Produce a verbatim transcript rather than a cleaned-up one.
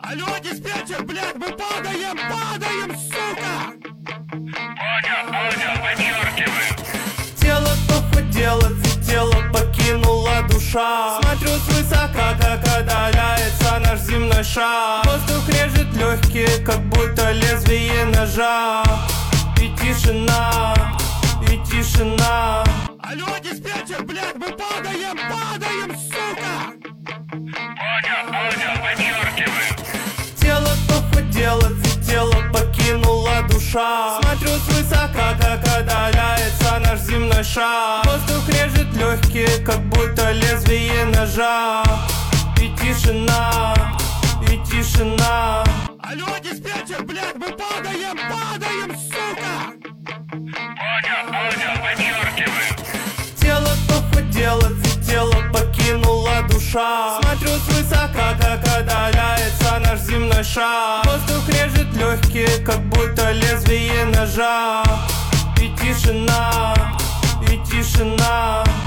Алло, диспетчер, блядь, мы падаем, падаем, сука! Понял, понял, подчеркиваю. Тело похудело, ведь тело покинула душа. Смотрю свысока, как отдаляется наш земной шар. Воздух режет легкие, как будто лезвие ножа. И тишина, и тишина. Алло, диспетчер, блядь, мы падаем, падаем, сука! Понял, понял, подчеркиваю. Тело похудело, ведь тело покинула душа. Смотрю свысока, как отдаляется наш земной шар. Воздух режет легкие, как будто лезвие ножа. И тишина, и тишина. Алло, диспетчер, блядь, мы падаем, падаем, сука! Понял, понял, подчеркиваю. Тело похудело, ведь тело покинула душа. Смотрю свысока, как отдаляется наш земной шар. Воздух режет легкие, как будто лезвие ножа. И тишина, и тишина.